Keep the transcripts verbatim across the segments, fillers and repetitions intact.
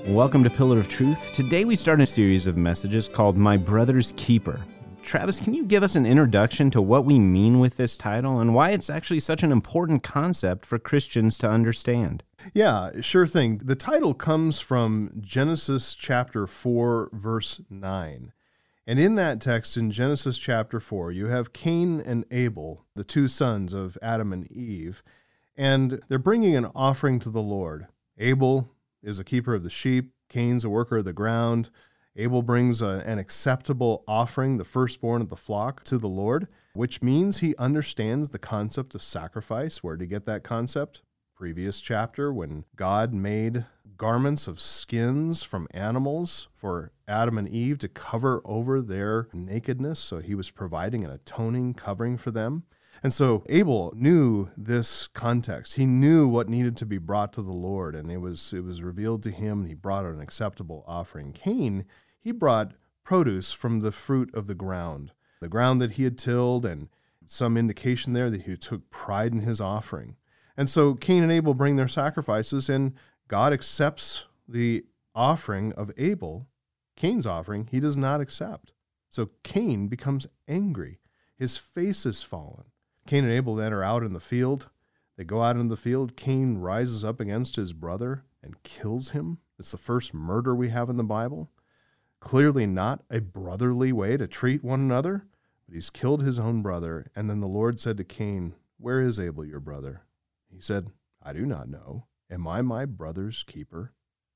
Welcome to Pillar of Truth. Today we start a series of messages called My Brother's Keeper. Travis, can you give us an introduction to what we mean with this title and why it's actually such an important concept for Christians to understand? Yeah, sure thing. The title comes from Genesis chapter four, verse nine. And in that text, in Genesis chapter four, you have Cain and Abel, the two sons of Adam and Eve, and they're bringing an offering to the Lord. Abel is a keeper of the sheep. Cain's a worker of the ground. Abel brings a, an acceptable offering, the firstborn of the flock, to the Lord, which means he understands the concept of sacrifice. Where did he get that concept? Previous chapter, when God made garments of skins from animals for Adam and Eve to cover over their nakedness. So he was providing an atoning covering for them. And so Abel knew this context. He knew what needed to be brought to the Lord, and it was it was revealed to him, and he brought an acceptable offering. Cain, he brought produce from the fruit of the ground, the ground that he had tilled, and some indication there that he took pride in his offering. And so Cain and Abel bring their sacrifices, and God accepts the offering of Abel. Cain's offering, he does not accept. So Cain becomes angry. His face is fallen. Cain and Abel then are out in the field. They go out in the field. Cain rises up against his brother and kills him. It's the first murder we have in the Bible. Clearly not a brotherly way to treat one another, but he's killed his own brother. And then the Lord said to Cain, "Where is Abel, your brother?" He said, "I do not know. Am I my brother's keeper?"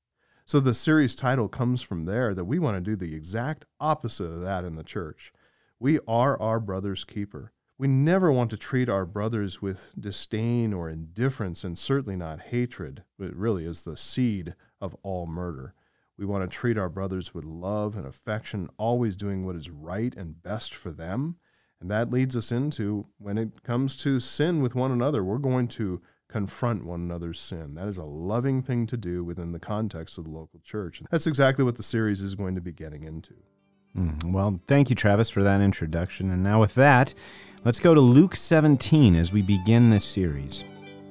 So the series title comes from there, that we want to do the exact opposite of that in the church. We are our brother's keeper. We never want to treat our brothers with disdain or indifference, and certainly not hatred. It really is the seed of all murder. We want to treat our brothers with love and affection, always doing what is right and best for them. And that leads us into, when it comes to sin with one another, we're going to confront one another's sin. That is a loving thing to do within the context of the local church. And that's exactly what the series is going to be getting into. Mm, well, thank you, Travis, for that introduction. And now with that, let's go to Luke seventeen as we begin this series.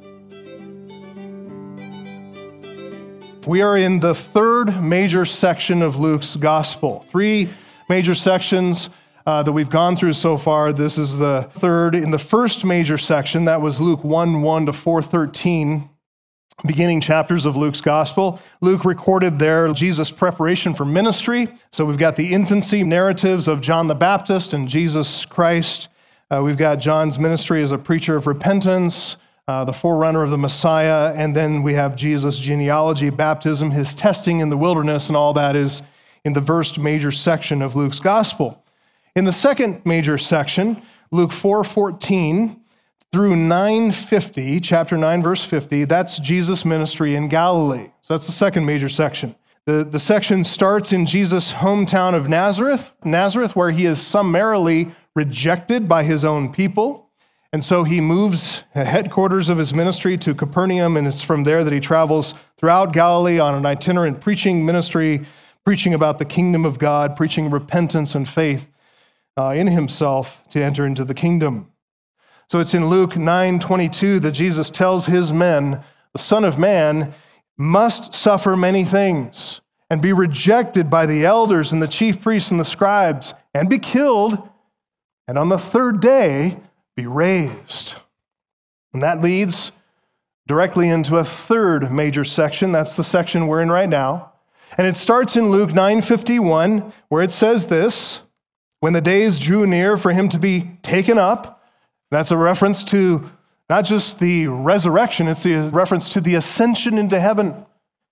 We are in the third major section of Luke's gospel. Three major sections uh, that we've gone through so far. This is the third. In the first major section, that was Luke one, one to four thirteen, beginning chapters of Luke's gospel. Luke recorded there Jesus' preparation for ministry. So we've got the infancy narratives of John the Baptist and Jesus Christ. Uh, we've got John's ministry as a preacher of repentance, uh, the forerunner of the Messiah, and then we have Jesus' genealogy, baptism, his testing in the wilderness, and all that is in the first major section of Luke's gospel. In the second major section, Luke four fourteen through nine fifty, chapter nine, verse fifty, that's Jesus' ministry in Galilee. So that's the second major section. The, the section starts in Jesus' hometown of Nazareth, Nazareth, where he is summarily rejected by his own people. And so he moves headquarters of his ministry to Capernaum, and it's from there that he travels throughout Galilee on an itinerant preaching ministry, preaching about the kingdom of God, preaching repentance and faith uh, in himself to enter into the kingdom. So it's in Luke nine twenty-two that Jesus tells his men, the Son of Man must suffer many things and be rejected by the elders and the chief priests and the scribes and be killed, and on the third day be raised. And that leads directly into a third major section. That's the section we're in right now. And it starts in Luke nine fifty-one, where it says this: when the days drew near for him to be taken up. That's a reference to not just the resurrection, it's a reference to the ascension into heaven.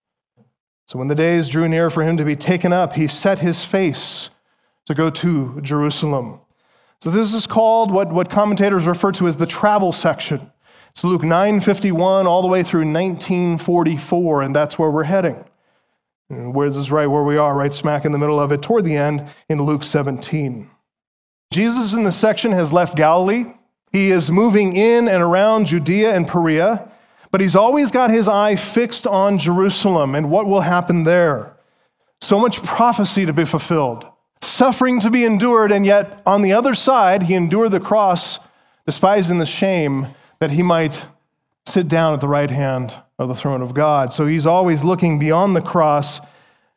So when the days drew near for him to be taken up, he set his face to go to Jerusalem. So this is called what, what commentators refer to as the travel section. It's Luke nine fifty-one all the way through nineteen forty-four, and that's where we're heading. And where this is right where we are, right smack in the middle of it, toward the end in Luke seventeen. Jesus in this section has left Galilee. He is moving in and around Judea and Perea, but he's always got his eye fixed on Jerusalem and what will happen there. So much prophecy to be fulfilled, suffering to be endured, and yet on the other side, he endured the cross, despising the shame, that he might sit down at the right hand of the throne of God. So he's always looking beyond the cross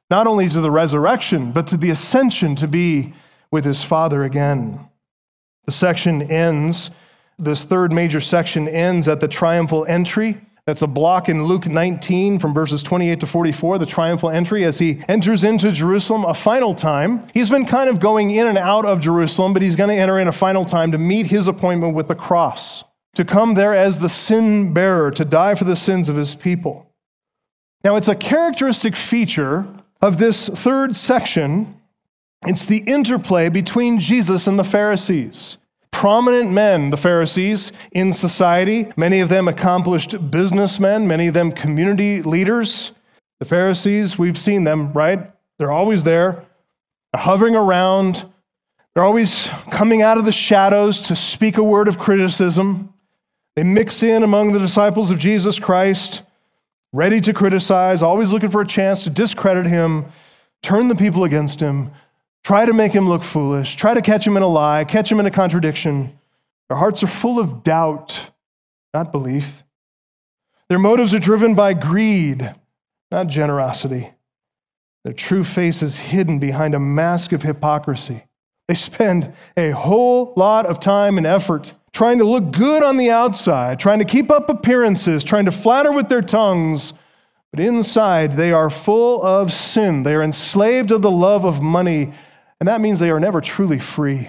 not only to the resurrection, but to the ascension to be with his Father again. The section ends, this third major section ends at the triumphal entry. That's a block in Luke nineteen from verses twenty-eight to forty-four, the triumphal entry as he enters into Jerusalem a final time. He's been kind of going in and out of Jerusalem, but he's going to enter in a final time to meet his appointment with the cross, to come there as the sin bearer, to die for the sins of his people. Now, it's a characteristic feature of this third section. It's the interplay between Jesus and the Pharisees. Prominent men, the Pharisees, in society, many of them accomplished businessmen, many of them community leaders. The Pharisees, we've seen them, right? They're always there, they're hovering around. They're always coming out of the shadows to speak a word of criticism. They mix in among the disciples of Jesus Christ, ready to criticize, always looking for a chance to discredit him, turn the people against him, try to make him look foolish, try to catch him in a lie, catch him in a contradiction. Their hearts are full of doubt, not belief. Their motives are driven by greed, not generosity. Their true face is hidden behind a mask of hypocrisy. They spend a whole lot of time and effort trying to look good on the outside, trying to keep up appearances, trying to flatter with their tongues, but inside they are full of sin. They are enslaved to the love of money, and that means they are never truly free.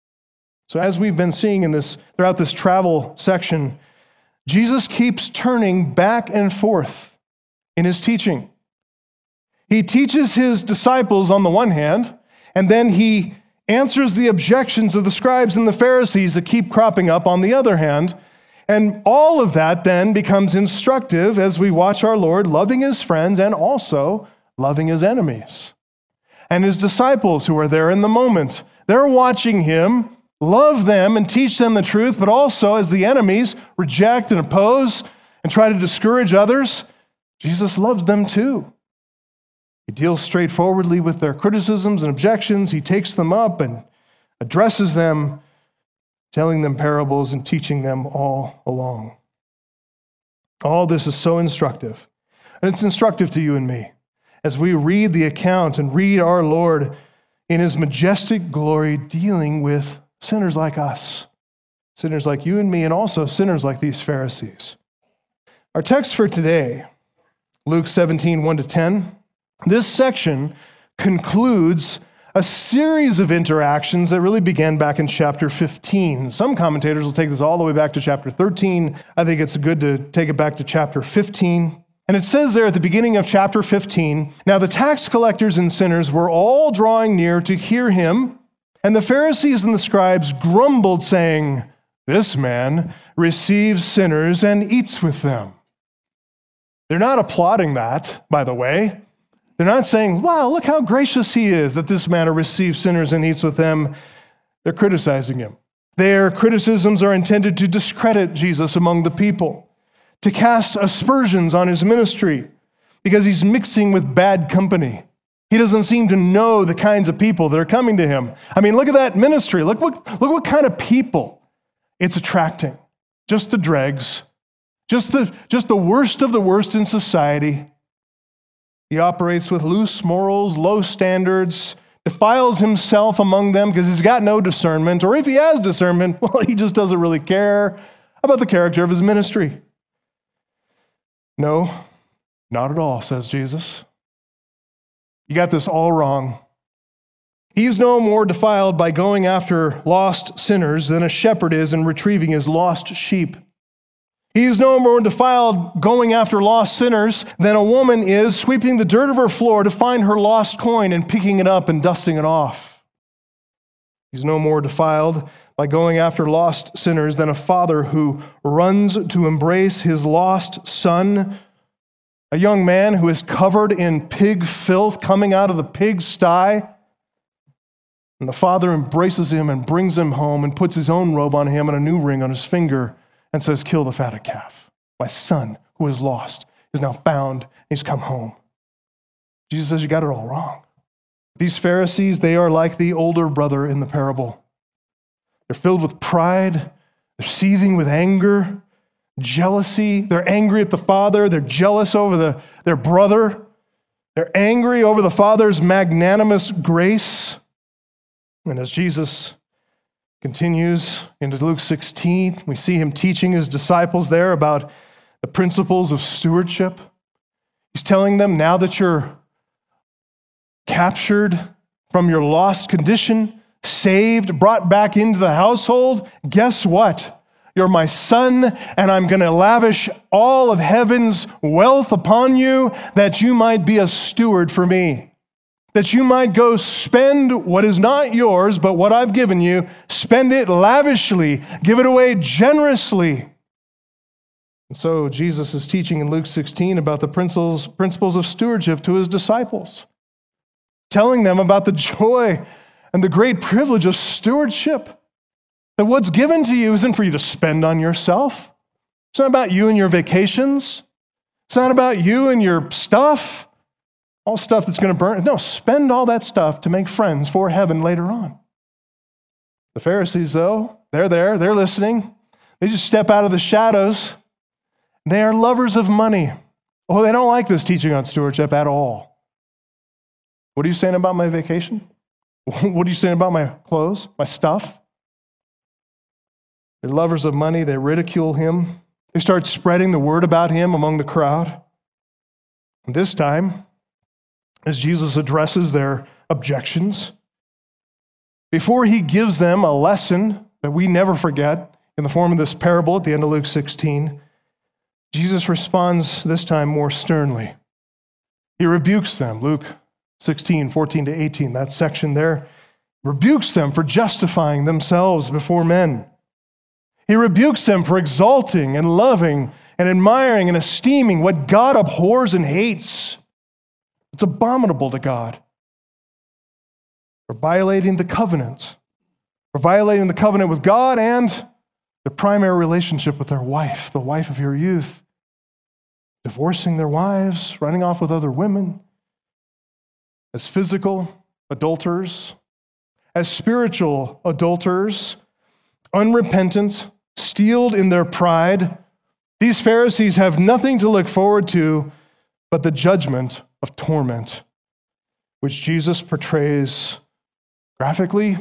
So as we've been seeing in this throughout this travel section, Jesus keeps turning back and forth in his teaching. He teaches his disciples on the one hand, and then he answers the objections of the scribes and the Pharisees that keep cropping up on the other hand. And all of that then becomes instructive as we watch our Lord loving his friends and also loving his enemies. And his disciples who are there in the moment, they're watching him love them and teach them the truth, but also as the enemies reject and oppose and try to discourage others, Jesus loves them too. He deals straightforwardly with their criticisms and objections. He takes them up and addresses them, telling them parables and teaching them all along. All this is so instructive. And it's instructive to you and me as we read the account and read our Lord in his majestic glory dealing with sinners like us, sinners like you and me, and also sinners like these Pharisees. Our text for today, Luke seventeen, one to ten, this section concludes a series of interactions that really began back in chapter fifteen. Some commentators will take this all the way back to chapter thirteen. I think it's good to take it back to chapter fifteen. And it says there at the beginning of chapter fifteen, "Now the tax collectors and sinners were all drawing near to hear him, and the Pharisees and the scribes grumbled, saying, 'This man receives sinners and eats with them.'" They're not applauding that, by the way. They're not saying, "Wow, look how gracious he is that this man receives sinners and eats with them." They're criticizing him. Their criticisms are intended to discredit Jesus among the people, to cast aspersions on his ministry because he's mixing with bad company. He doesn't seem to know the kinds of people that are coming to him. I mean, look at that ministry. Look what, look what kind of people it's attracting. Just the dregs, just the, just the worst of the worst in society. He operates with loose morals, low standards, defiles himself among them because he's got no discernment, or if he has discernment, well, he just doesn't really care about the character of his ministry. No, not at all, says Jesus. You got this all wrong. He's no more defiled by going after lost sinners than a shepherd is in retrieving his lost sheep. He's no more defiled going after lost sinners than a woman is sweeping the dirt of her floor to find her lost coin and picking it up and dusting it off. He's no more defiled by going after lost sinners than a father who runs to embrace his lost son, a young man who is covered in pig filth coming out of the pig sty. And the father embraces him and brings him home and puts his own robe on him and a new ring on his finger and says, "Kill the fatted calf. My son, who is lost, is now found. He's come home." Jesus says, you got it all wrong. These Pharisees, they are like the older brother in the parable. They're filled with pride. They're seething with anger, jealousy. They're angry at the father. They're jealous over the, their brother. They're angry over the Father's magnanimous grace. And as Jesus continues into Luke sixteen, we see him teaching his disciples there about the principles of stewardship. He's telling them, now that you're captured from your lost condition, saved, brought back into the household, guess what? You're my son, and I'm going to lavish all of heaven's wealth upon you that you might be a steward for me. That you might go spend what is not yours, but what I've given you, spend it lavishly, give it away generously. And so Jesus is teaching in Luke sixteen about the principles, principles of stewardship to his disciples, telling them about the joy and the great privilege of stewardship. That what's given to you isn't for you to spend on yourself. It's not about you and your vacations. It's not about you and your stuff, all stuff that's going to burn. No, spend all that stuff to make friends for heaven later on. The Pharisees, though, they're there, they're listening. They just step out of the shadows. They are lovers of money. Oh, they don't like this teaching on stewardship at all. What are you saying about my vacation? What are you saying about my clothes, my stuff? They're lovers of money. They ridicule him. They start spreading the word about him among the crowd. And this time, as Jesus addresses their objections, before he gives them a lesson that we never forget in the form of this parable at the end of Luke sixteen, Jesus responds this time more sternly. He rebukes them. Luke sixteen, fourteen to eighteen, that section there, rebukes them for justifying themselves before men. He rebukes them for exalting and loving and admiring and esteeming what God abhors and hates. It's abominable to God. For violating the covenant. For violating the covenant with God and their primary relationship with their wife, the wife of your youth. Divorcing their wives, running off with other women. As physical adulterers, as spiritual adulterers, unrepentant, steeled in their pride, these Pharisees have nothing to look forward to but the judgment of torment, which Jesus portrays graphically,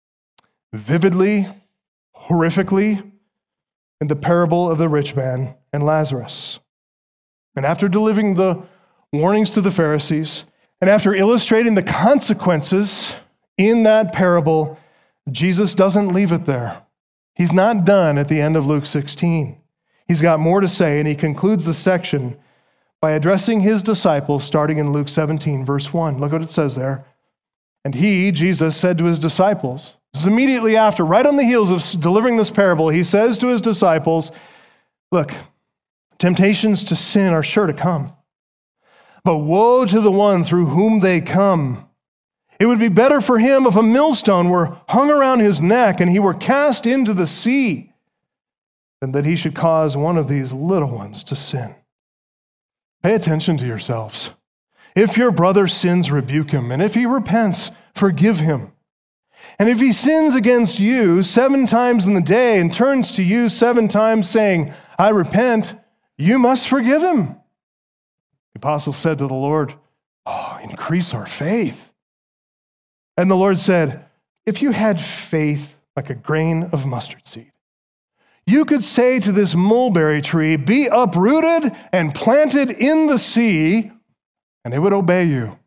vividly, horrifically in the parable of the rich man and Lazarus. And after delivering the warnings to the Pharisees, and after illustrating the consequences in that parable, Jesus doesn't leave it there. He's not done at the end of Luke sixteen. He's got more to say, and he concludes the section by addressing his disciples starting in Luke seventeen, verse one. Look what it says there. And he, Jesus, said to his disciples, this is immediately after, right on the heels of delivering this parable, he says to his disciples, look, temptations to sin are sure to come. But woe to the one through whom they come. It would be better for him if a millstone were hung around his neck and he were cast into the sea than that he should cause one of these little ones to sin. Pay attention to yourselves. If your brother sins, rebuke him, and if he repents, forgive him. And if he sins against you seven times in the day and turns to you seven times saying, I repent, you must forgive him. The apostle said to the Lord, oh, increase our faith. And the Lord said, if you had faith like a grain of mustard seed, you could say to this mulberry tree, be uprooted and planted in the sea, and it would obey you.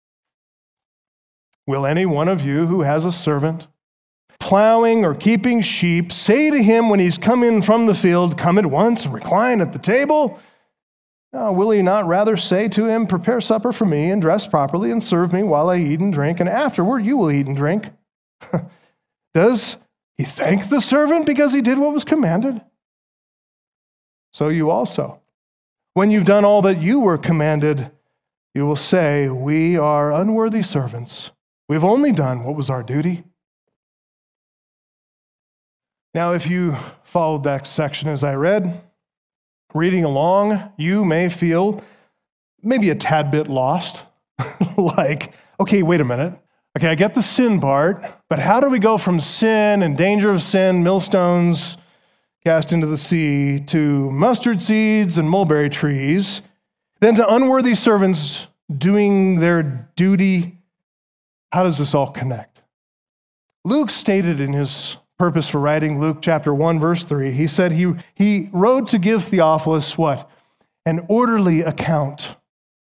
Will any one of you who has a servant plowing or keeping sheep say to him when he's come in from the field, come at once and recline at the table? Uh, will he not rather say to him, prepare supper for me and dress properly and serve me while I eat and drink, and afterward you will eat and drink? Does he thank the servant because he did what was commanded? So you also, when you've done all that you were commanded, you will say, we are unworthy servants. We've only done what was our duty. Now, if you followed that section as I read, reading along, you may feel maybe a tad bit lost. Like, okay, wait a minute. Okay, I get the sin part, but how do we go from sin and danger of sin, millstones cast into the sea, to mustard seeds and mulberry trees, then to unworthy servants doing their duty. How does this all connect? Luke stated in his purpose for writing, Luke chapter one, verse three, he said he, he wrote to give Theophilus what? An orderly account.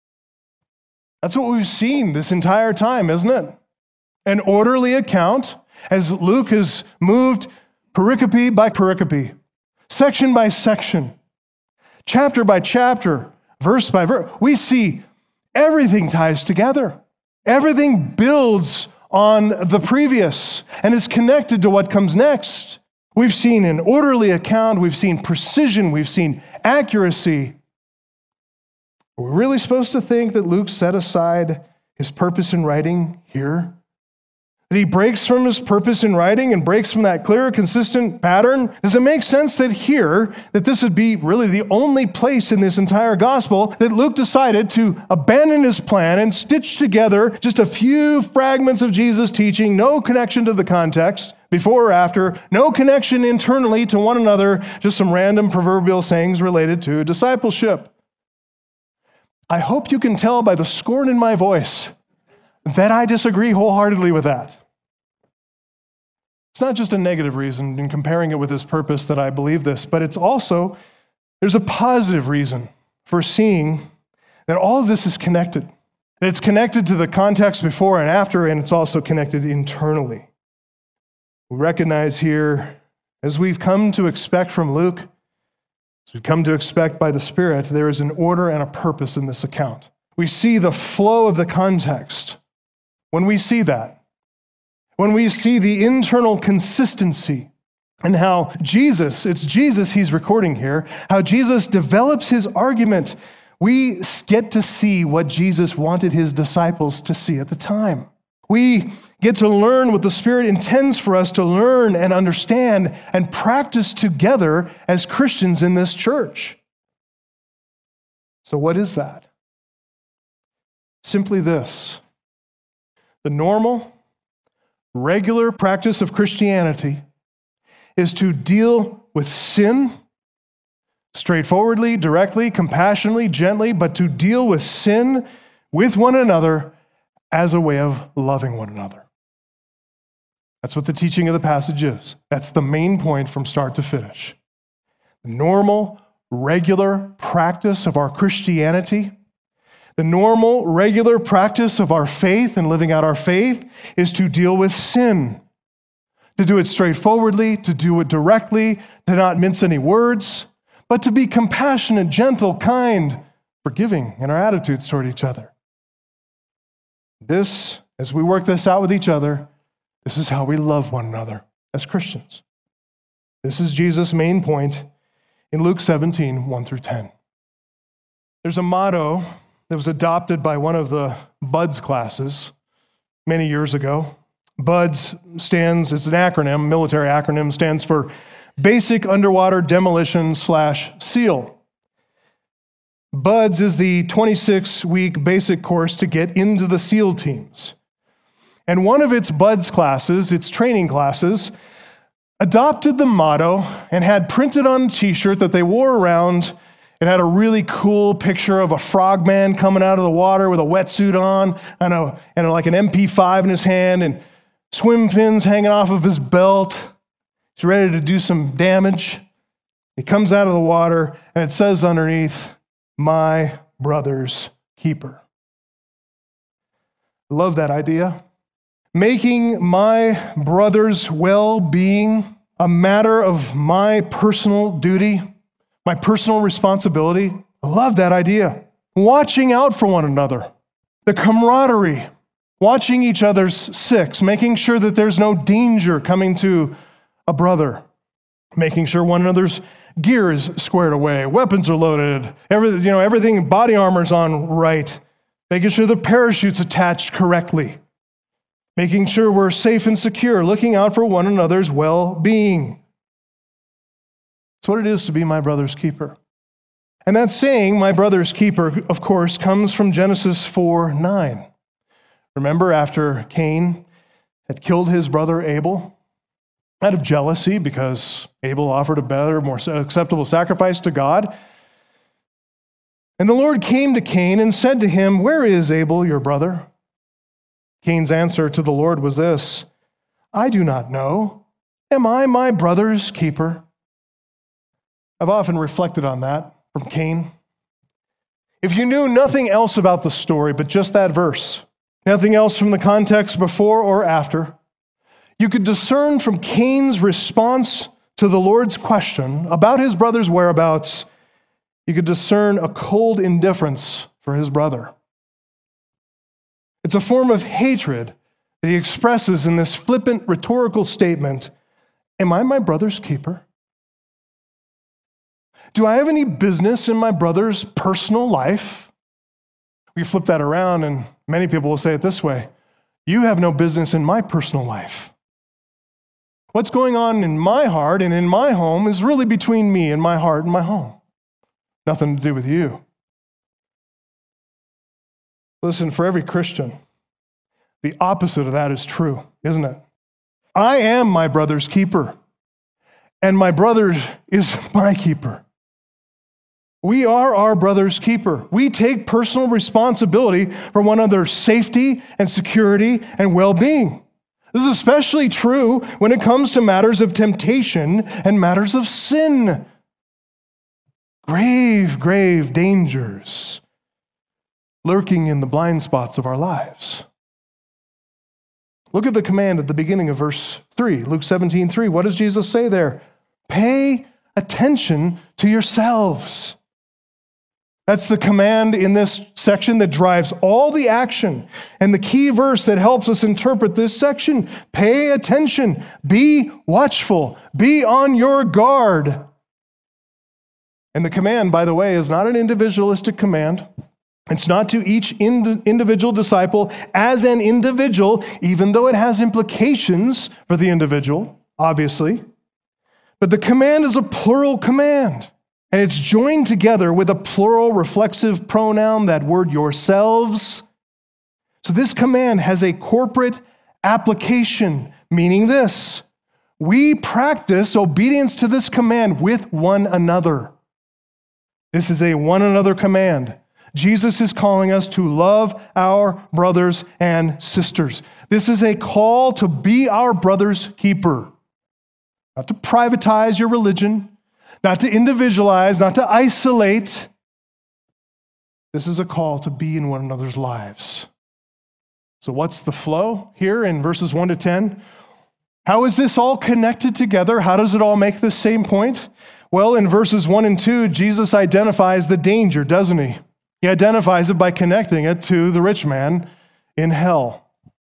That's what we've seen this entire time, isn't it? An orderly account as Luke has moved pericope by pericope, section by section, chapter by chapter, verse by verse. We see everything ties together. Everything builds on the previous and is connected to what comes next. We've seen an orderly account, we've seen precision, we've seen accuracy. Are we really supposed to think that Luke set aside his purpose in writing here? That he breaks from his purpose in writing and breaks from that clear, consistent pattern? Does it make sense that here, that this would be really the only place in this entire gospel that Luke decided to abandon his plan and stitch together just a few fragments of Jesus' teaching, no connection to the context, before or after, no connection internally to one another, just some random proverbial sayings related to discipleship? I hope you can tell by the scorn in my voice that I disagree wholeheartedly with that. It's not just a negative reason in comparing it with his purpose that I believe this, but it's also, there's a positive reason for seeing that all of this is connected. That it's connected to the context before and after, and it's also connected internally. We recognize here, as we've come to expect from Luke, as we've come to expect by the Spirit, there is an order and a purpose in this account. We see the flow of the context. When we see that, when we see the internal consistency and how Jesus, it's Jesus he's recording here, how Jesus develops his argument, we get to see what Jesus wanted his disciples to see at the time. We get to learn what the Spirit intends for us to learn and understand and practice together as Christians in this church. So what is that? Simply this: the normal, regular practice of Christianity is to deal with sin straightforwardly, directly, compassionately, gently, but to deal with sin with one another as a way of loving one another. That's what the teaching of the passage is. That's the main point from start to finish. The normal, regular practice of our Christianity, the normal, regular practice of our faith and living out our faith is to deal with sin, to do it straightforwardly, to do it directly, to not mince any words, but to be compassionate, gentle, kind, forgiving in our attitudes toward each other. This, as we work this out with each other, this is how we love one another as Christians. This is Jesus' main point in Luke seventeen, one through ten. There's a motto that was adopted by one of the BUDS classes many years ago. BUDS stands, it's an acronym, military acronym, stands for Basic Underwater Demolition slash SEAL. BUDS is the twenty-six week basic course to get into the SEAL teams. And one of its BUDS classes, its training classes, adopted the motto and had printed on a t-shirt that they wore around. It had a really cool picture of a frogman coming out of the water with a wetsuit on and, a, and like an M P five in his hand and swim fins hanging off of his belt. He's ready to do some damage. He comes out of the water and it says underneath, "My brother's keeper." I love that idea. Making my brother's well-being a matter of my personal duty, my personal responsibility. I love that idea. Watching out for one another, the camaraderie, watching each other's six, making sure that there's no danger coming to a brother, making sure one another's gear is squared away, weapons are loaded, every, you know, everything, body armor's on right, making sure the parachute's attached correctly, making sure we're safe and secure, looking out for one another's well-being. It's what it is to be my brother's keeper. And that saying, my brother's keeper, of course, comes from Genesis four nine. Remember, after Cain had killed his brother Abel, out of jealousy because Abel offered a better, more acceptable sacrifice to God, And the Lord came to Cain and said to him, "Where is Abel, your brother?" Cain's answer to the Lord was this, "I do not know. Am I my brother's keeper?" I've often reflected on that from Cain. If you knew nothing else about the story but just that verse, nothing else from the context before or after, you could discern from Cain's response to the Lord's question about his brother's whereabouts, you could discern a cold indifference for his brother. It's a form of hatred that he expresses in this flippant rhetorical statement, "Am I my brother's keeper? Do I have any business in my brother's personal life?" We flip that around and many people will say it this way, "You have no business in my personal life. What's going on in my heart and in my home is really between me and my heart and my home. Nothing to do with you." Listen, for every Christian, the opposite of that is true, isn't it? I am my brother's keeper, and my brother is my keeper. We are our brother's keeper. We take personal responsibility for one another's safety and security and well-being. This is especially true when it comes to matters of temptation and matters of sin. Grave, grave dangers lurking in the blind spots of our lives. Look at the command at the beginning of verse three, Luke seventeen three. What does Jesus say there? Pay attention to yourselves. That's the command in this section that drives all the action. And the key verse that helps us interpret this section, pay attention, be watchful, be on your guard. And the command, by the way, is not an individualistic command. It's not to each ind- individual disciple as an individual, even though it has implications for the individual, obviously. But the command is a plural command. And it's joined together with a plural reflexive pronoun, that word yourselves. So this command has a corporate application, meaning this: we practice obedience to this command with one another. This is a one another command. Jesus is calling us to love our brothers and sisters. This is a call to be our brother's keeper, not to privatize your religion, not to individualize, not to isolate. This is a call to be in one another's lives. So what's the flow here in verses one to ten? How is this all connected together? How does it all make the same point? Well, in verses one and two, Jesus identifies the danger, doesn't he? He identifies it by connecting it to the rich man in hell.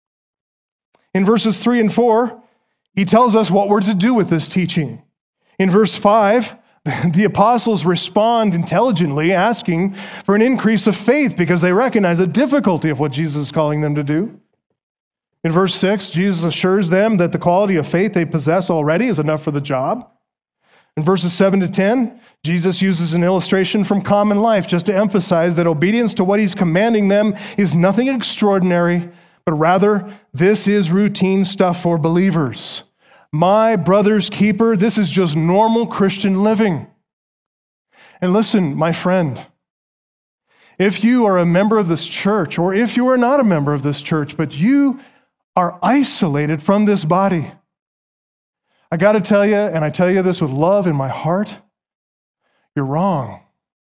In verses three and four, he tells us what we're to do with this teaching. In verse five, the apostles respond intelligently, asking for an increase of faith because they recognize the difficulty of what Jesus is calling them to do. In verse six, Jesus assures them that the quality of faith they possess already is enough for the job. In verses seven to ten, Jesus uses an illustration from common life just to emphasize that obedience to what he's commanding them is nothing extraordinary, but rather this is routine stuff for believers. My brother's keeper, this is just normal Christian living. And listen, my friend, if you are a member of this church, or if you are not a member of this church, but you are isolated from this body, I got to tell you, and I tell you this with love in my heart, you're wrong.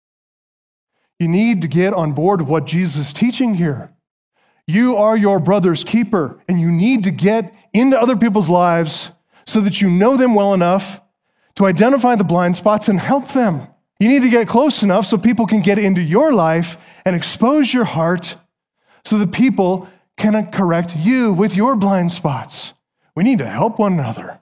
You need to get on board with what Jesus is teaching here. You are your brother's keeper, and you need to get into other people's lives so that you know them well enough to identify the blind spots and help them. You need to get close enough so people can get into your life and expose your heart so that people can correct you with your blind spots. We need to help one another.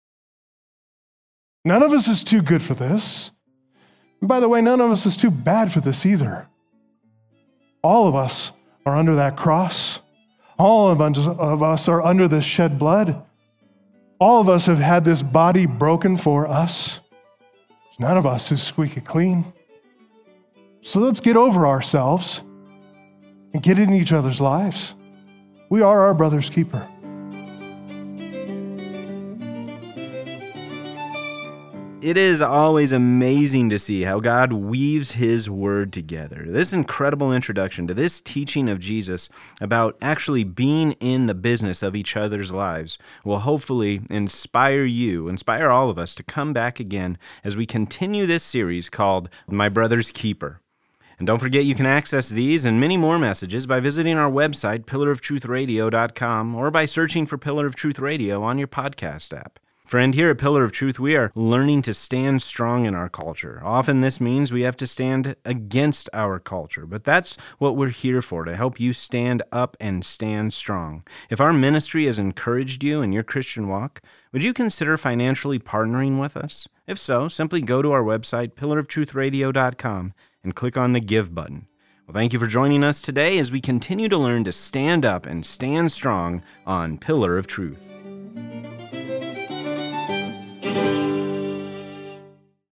None of us is too good for this. And by the way, none of us is too bad for this either. All of us are under that cross. All of us are under this shed blood. All of us have had this body broken for us. There's none of us who's squeaky clean. So let's get over ourselves and get in each other's lives. We are our brother's keeper. It is always amazing to see how God weaves His Word together. This incredible introduction to this teaching of Jesus about actually being in the business of each other's lives will hopefully inspire you, inspire all of us to come back again as we continue this series called My Brother's Keeper. And don't forget you can access these and many more messages by visiting our website, pillar of truth radio dot com, or by searching for Pillar of Truth Radio on your podcast app. Friend, here at Pillar of Truth, we are learning to stand strong in our culture. Often this means we have to stand against our culture, but that's what we're here for, to help you stand up and stand strong. If our ministry has encouraged you in your Christian walk, would you consider financially partnering with us? If so, simply go to our website, pillar of truth radio dot com, and click on the Give button. Well, thank you for joining us today as we continue to learn to stand up and stand strong on Pillar of Truth.